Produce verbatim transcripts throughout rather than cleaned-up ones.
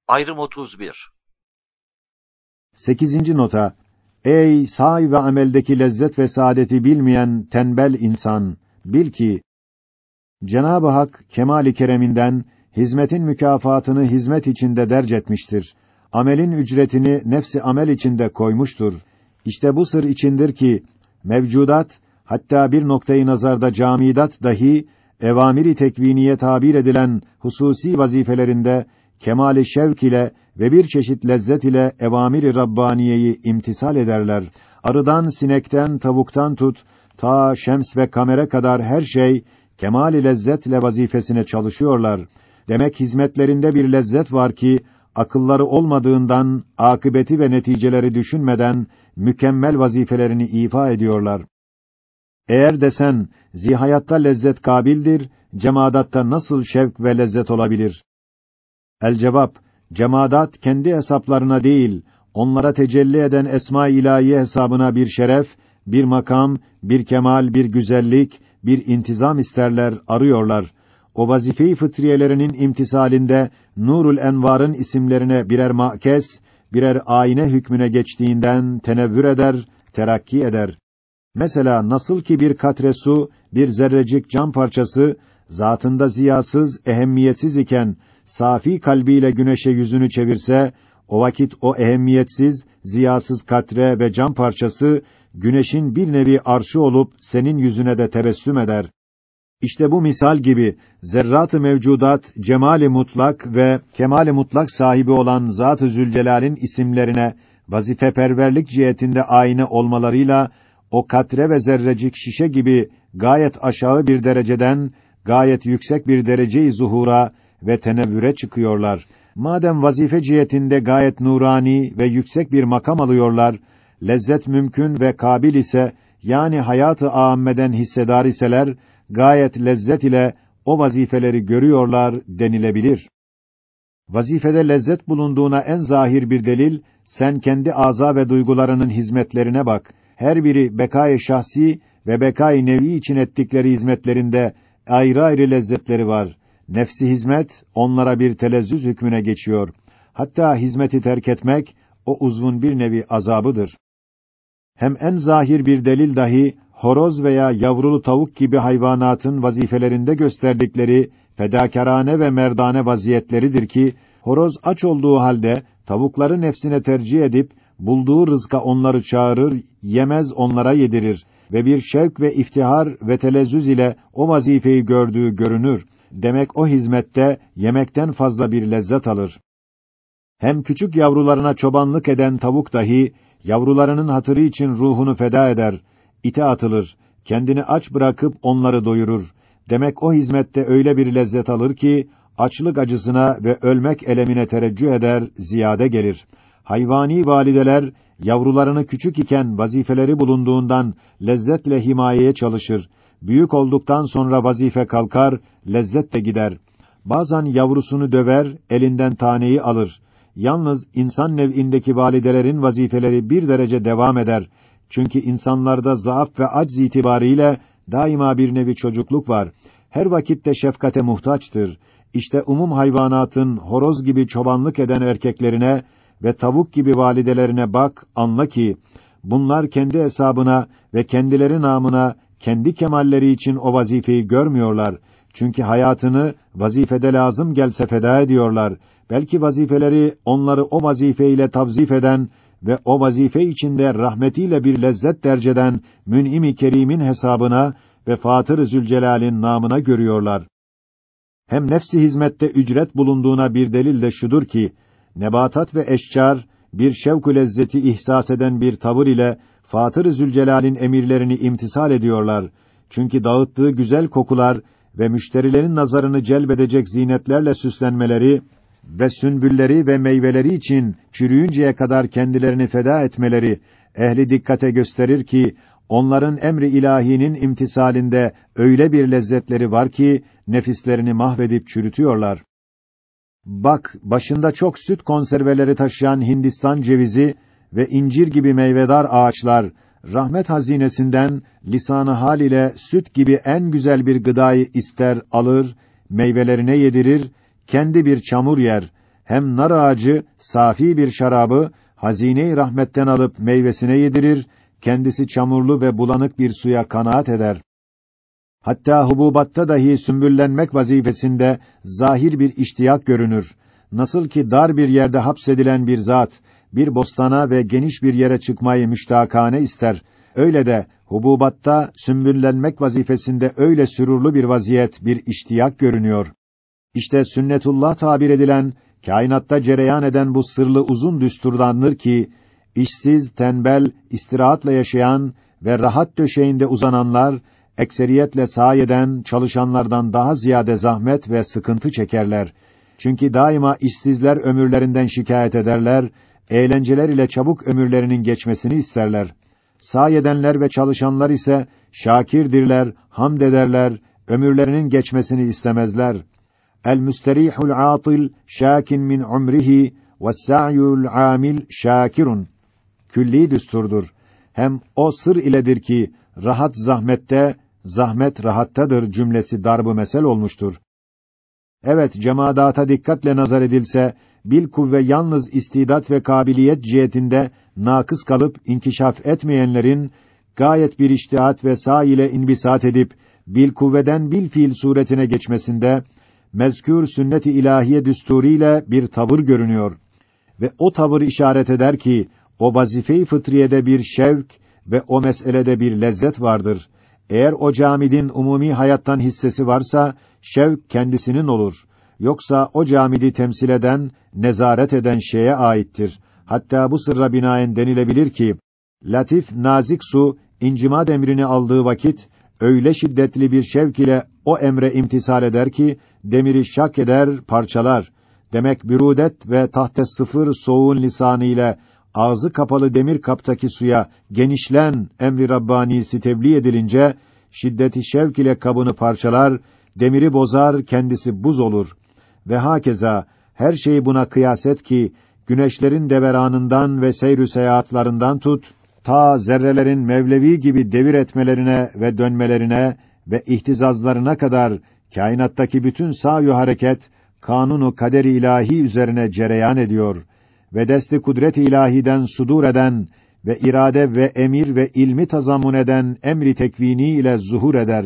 Ayrım otuz bir. Sekizinci nota. Ey say ve ameldeki lezzet ve saadeti bilmeyen tembel insan, bil ki Cenab-ı Hak kemâl-i kereminden hizmetin mükafatını hizmet içinde derc etmiştir. Amelin ücretini nefsi amel içinde koymuştur. İşte bu sır içindir ki mevcudat, hatta bir noktayı nazarda camidat dahi evamiri tekviniye tabir edilen hususi vazifelerinde kemâl-i şevk ile ve bir çeşit lezzet ile evamiri rabbaniyeyi imtisal ederler. Arıdan, sinekten, tavuktan tut ta şems ve kamera kadar her şey kemâl-i lezzetle vazifesine çalışıyorlar. Demek hizmetlerinde bir lezzet var ki akılları olmadığından akıbeti ve neticeleri düşünmeden mükemmel vazifelerini ifa ediyorlar. Eğer desen zihayatta lezzet kabildir, cemadatta nasıl şevk ve lezzet olabilir? El cevap, cemadat kendi hesaplarına değil, onlara tecelli eden esma-i ilahiye hesabına bir şeref, bir makam, bir kemal, bir güzellik, bir intizam isterler, arıyorlar. O vazife-i fıtriyelerinin imtisalinde Nurul Envar'ın isimlerine birer makes, birer ayine hükmüne geçtiğinden tenevvür eder, terakki eder. Mesela nasıl ki bir katre su, bir zerrecik cam parçası zatında ziyasız, ehemmiyetsiz iken safi kalbiyle güneşe yüzünü çevirse, o vakit o ehemmiyetsiz, ziyasız katre ve cam parçası güneşin bir nevi arşı olup senin yüzüne de tebessüm eder. İşte bu misal gibi zerrat-ı mevcudat cemali mutlak ve kemali mutlak sahibi olan Zat-ı Zülcelal'in isimlerine vazifeperverlik cihetinde ayine olmalarıyla o katre ve zerrecik şişe gibi gayet aşağı bir dereceden gayet yüksek bir derece-i zuhura ve tenevvüre çıkıyorlar. Madem vazife cihetinde gayet nurani ve yüksek bir makam alıyorlar, lezzet mümkün ve kabil ise, yani hayat-ı âmmeden hissedar iseler, gayet lezzet ile o vazifeleri görüyorlar denilebilir. Vazifede lezzet bulunduğuna en zahir bir delil, sen kendi âzâ ve duygularının hizmetlerine bak. Her biri bekâ-i şahsi ve bekâ-i nevi için ettikleri hizmetlerinde ayrı ayrı lezzetleri var. Nefsi hizmet onlara bir telezzüz hükmüne geçiyor. Hatta hizmeti terk etmek o uzvun bir nevi azabıdır. Hem en zahir bir delil dahi horoz veya yavrulu tavuk gibi hayvanatın vazifelerinde gösterdikleri fedakârane ve merdane vaziyetleridir ki horoz aç olduğu halde tavukları nefsine tercih edip bulduğu rızka onları çağırır, yemez onlara yedirir ve bir şevk ve iftihar ve telezzüz ile o vazifeyi gördüğü görünür. Demek o hizmette yemekten fazla bir lezzet alır. Hem küçük yavrularına çobanlık eden tavuk dahi yavrularının hatırı için ruhunu feda eder, ite atılır, kendini aç bırakıp onları doyurur. Demek o hizmette öyle bir lezzet alır ki açlık acısına ve ölmek elemine tereccüh eder, ziyade gelir. Hayvani valideler yavrularını küçük iken vazifeleri bulunduğundan lezzetle himayeye çalışır. Büyük olduktan sonra vazife kalkar, lezzet de gider. Bazen yavrusunu döver, elinden taneyi alır. Yalnız insan nev'indeki validelerin vazifeleri bir derece devam eder. Çünkü insanlarda zaaf ve acz itibariyle daima bir nevi çocukluk var. Her vakitte şefkate muhtaçtır. İşte umum hayvanatın horoz gibi çobanlık eden erkeklerine ve tavuk gibi validelerine bak, anla ki bunlar kendi hesabına ve kendileri namına kendi kemalleri için o vazifeyi görmüyorlar. Çünkü hayatını vazifede lazım gelse feda ediyorlar. Belki vazifeleri onları o vazifeyle tavzif eden ve o vazife içinde rahmetiyle bir lezzet derceden Mün'im-i Kerim'in hesabına ve Fatır-ı Zülcelal'in namına görüyorlar. Hem nefsi hizmette ücret bulunduğuna bir delil de şudur ki, nebatat ve eşcar bir şevk-ü lezzeti ihsas eden bir tavır ile Fatır-ı Zülcelal'in emirlerini imtisal ediyorlar. Çünkü dağıttığı güzel kokular ve müşterilerin nazarını celbedecek zinetlerle süslenmeleri ve sünbülleri ve meyveleri için çürüyünceye kadar kendilerini feda etmeleri ehli dikkate gösterir ki onların emri ilahinin imtisalinde öyle bir lezzetleri var ki nefislerini mahvedip çürütüyorlar. Bak, başında çok süt konserveleri taşıyan Hindistan cevizi ve incir gibi meyvedar ağaçlar rahmet hazinesinden lisan-ı hal ile süt gibi en güzel bir gıdayı ister alır, meyvelerine yedirir, kendi bir çamur yer. hem nar ağacı safi bir şarabı hazine-i rahmetten alıp meyvesine yedirir, kendisi çamurlu ve bulanık bir suya kanaat eder. Hatta hububatta dahi sümbüllenmek vazifesinde zahir bir iştiyak görünür. Nasıl ki dar bir yerde hapsedilen bir zat, bir bostana ve geniş bir yere çıkmayı müştakane ister, öyle de hububatta sümbüllenmek vazifesinde öyle sürurlu bir vaziyet, bir iştiyak görünüyor. İşte sünnetullah tabir edilen, kainatta cereyan eden bu sırlı uzun düsturdandır ki, işsiz, tembel, istirahatla yaşayan ve rahat döşeğinde uzananlar, ekseriyetle sayeden çalışanlardan daha ziyade zahmet ve sıkıntı çekerler. Çünkü daima işsizler ömürlerinden şikayet ederler, eğlenceler ile çabuk ömürlerinin geçmesini isterler. Sayedenler ve çalışanlar ise şakirdirler, hamd ederler, ömürlerinin geçmesini istemezler. El-müsterihul âtil şâkin min umrihi ve's-sa'yul âmil şâkirun. Külli düsturdur. Hem o sır iledir ki rahat zahmette, zahmet rahattadır cümlesi darb-ı mesel olmuştur. Evet, cemadata dikkatle nazar edilse, bilkuvve yalnız istidat ve kabiliyet cihetinde nakıs kalıp inkişaf etmeyenlerin gayet bir içtihat ve sâ ile inbisat edip bilkuvveden bilfiil suretine geçmesinde mezkür sünnet-i ilahiye düsturiyle bir tavır görünüyor ve o tavır işaret eder ki o vazife-i fıtriyede bir şevk ve o meselede bir lezzet vardır. Eğer o camidin umumi hayattan hissesi varsa şevk kendisinin olur. Yoksa o camidi temsil eden, nezaret eden şeye aittir. Hatta bu sırra binaen denilebilir ki latif, nazik su incimad emrini aldığı vakit öyle şiddetli bir şevk ile o emre imtisal eder ki demiri şak eder, parçalar. Demek bürûdet ve tahte sıfır soğuğun lisanı ile ağzı kapalı demir kaptaki suya genişlen emri rabbanisi tebliğ edilince şiddeti şevk ile kabını parçalar, demiri bozar, kendisi buz olur. Ve hakeza her şeyi buna kıyas et ki güneşlerin deveranından ve seyr-ü seyahatlarından tut ta zerrelerin mevlevi gibi devir etmelerine ve dönmelerine ve ihtizazlarına kadar kainattaki bütün sa'y-ı hareket kanunu kader-i ilahi üzerine cereyan ediyor ve dest-i kudret-i ilahiden sudur eden ve irade ve emir ve ilmi tazammun eden emri tekvini ile zuhur eder.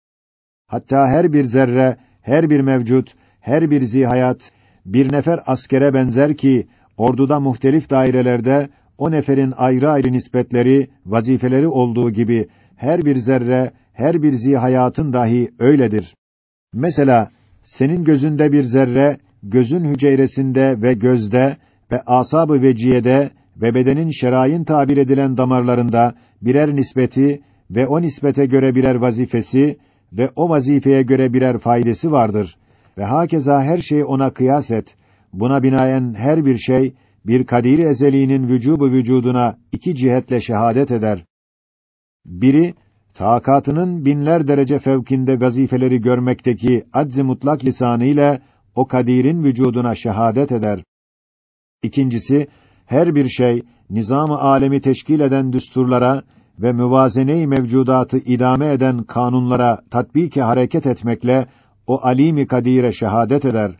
Hatta her bir zerre, her bir mevcut, her bir zihayat bir nefer askere benzer ki orduda muhtelif dairelerde o neferin ayrı ayrı nispetleri, vazifeleri olduğu gibi her bir zerre, her bir zihayatın dahi öyledir. Mesela senin gözünde bir zerre, gözün hücresinde ve gözde ve asab-ı veciyede ve bedenin şerayin tabir edilen damarlarında birer nispeti ve o nispete göre birer vazifesi ve o vazifeye göre birer faydası vardır. Ve hakeza her şey ona kıyas et. Buna binaen her bir şey bir kadir-i ezeliğinin vücubu vücuduna iki cihetle şehadet eder. Biri takatının binler derece fevkinde vazifeleri görmekteki acz-i mutlak lisanı ile o kadirin vücuduna şehadet eder. İkincisi her bir şey nizam-ı alemi teşkil eden düsturlara ve müvazene-i mevcudatı idame eden kanunlara tatbiki hareket etmekle o alim-i kadire şehadet eder.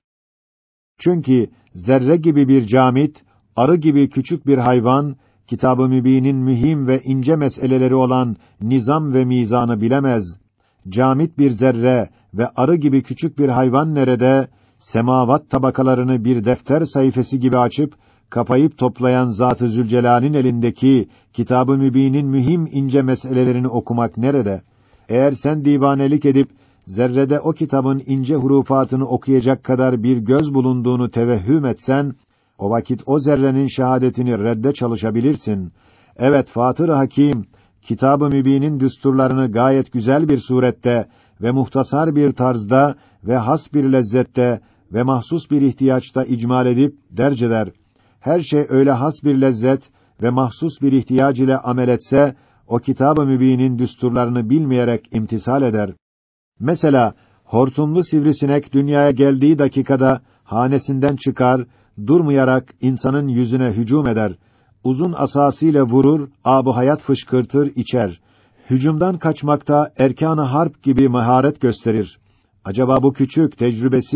Çünkü zerre gibi bir camit, arı gibi küçük bir hayvan, Kitab-ı Mübin'in mühim ve ince meseleleri olan nizam ve mizanı bilemez. Camit bir zerre ve arı gibi küçük bir hayvan nerede, semavat tabakalarını bir defter sayfası gibi açıp, kapayıp toplayan Zat-ı Zülcelal'in elindeki Kitab-ı Mübin'in mühim ince meselelerini okumak nerede? Eğer sen divanelik edip, zerrede o kitabın ince hurufatını okuyacak kadar bir göz bulunduğunu tevehhüm etsen, o vakit o zerrenin şehadetini redde çalışabilirsin. Evet, Fatır-ı Hakim, Kitab-ı Mübin'in düsturlarını gayet güzel bir surette ve muhtasar bir tarzda ve has bir lezzette ve mahsus bir ihtiyaçta icmal edip derc eder. Her şey öyle has bir lezzet ve mahsus bir ihtiyaç ile amel etse, o Kitab-ı Mübin'in düsturlarını bilmeyerek imtisal eder. Mesela, hortumlu sivrisinek dünyaya geldiği dakikada hanesinden çıkar, durmayarak insanın yüzüne hücum eder. Uzun asasıyla vurur, âb-ı hayat fışkırtır, içer. Hücumdan kaçmakta erkân-ı harp gibi maharet gösterir. Acaba bu küçük, tecrübesiz,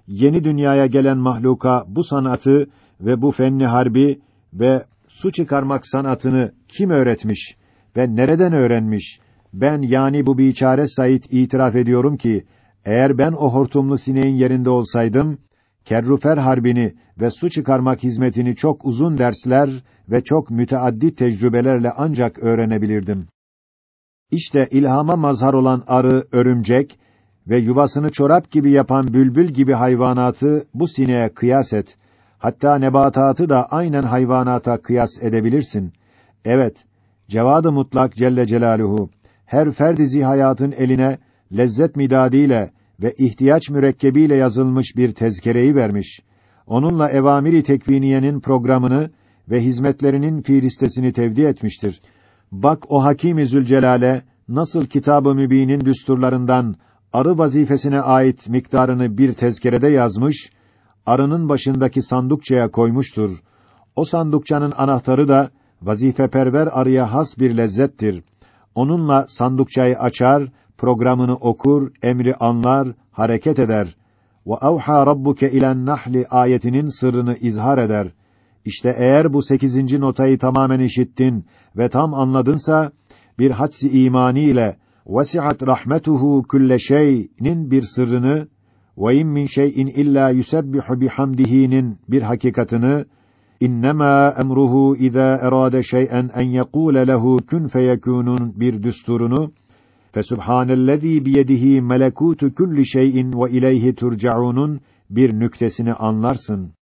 yeni dünyaya gelen mahluka bu sanatı ve bu fenni harbi ve su çıkarmak sanatını kim öğretmiş ve nereden öğrenmiş? Ben yani bu biçare Said itiraf ediyorum ki, eğer ben o hortumlu sineğin yerinde olsaydım, kerrufer harbini ve su çıkarmak hizmetini çok uzun dersler ve çok müteaddit tecrübelerle ancak öğrenebilirdim. İşte ilhama mazhar olan arı, örümcek ve yuvasını çorap gibi yapan bülbül gibi hayvanatı bu sineğe kıyas et. Hatta nebatatı da aynen hayvanata kıyas edebilirsin. Evet, Cevad-ı Mutlak Celle Celaluhu her ferdi hayatın eline lezzet midadiyle ve ihtiyaç mürekkebiyle yazılmış bir tezkereyi vermiş. Onunla evamiri tekviniyenin programını ve hizmetlerinin fiilistesini tevdi etmiştir. Bak o Hakîm-i Zülcelal'e nasıl Kitab-ı Mübîn'in düsturlarından arı vazifesine ait miktarını bir tezkerede yazmış, arının başındaki sandukçaya koymuştur. O sandukçanın anahtarı da vazifeperver arıya has bir lezzettir. Onunla sandukçayı açar, programını okur, emri anlar, hareket eder. Ve avha rabbuke ilen nahli ayetinin sırrını izhar eder. İşte eğer bu sekizinci notayı tamamen işittin ve tam anladınsa, bir hadsi imani ile vesi'at rahmetuhu kulle şey'nin bir sırrını ve in min şey'in illa yusebbihu bihamdihi'nin bir hakikatını, İnnemâ emruhu izâ erâde şey'en en yekûle lehu kun feyekûnun bir düsturunu, fesubhanellezî biyedihi melekûtu kulli şey'in ve ileyhi turcaûnun bir nüktesini anlarsın.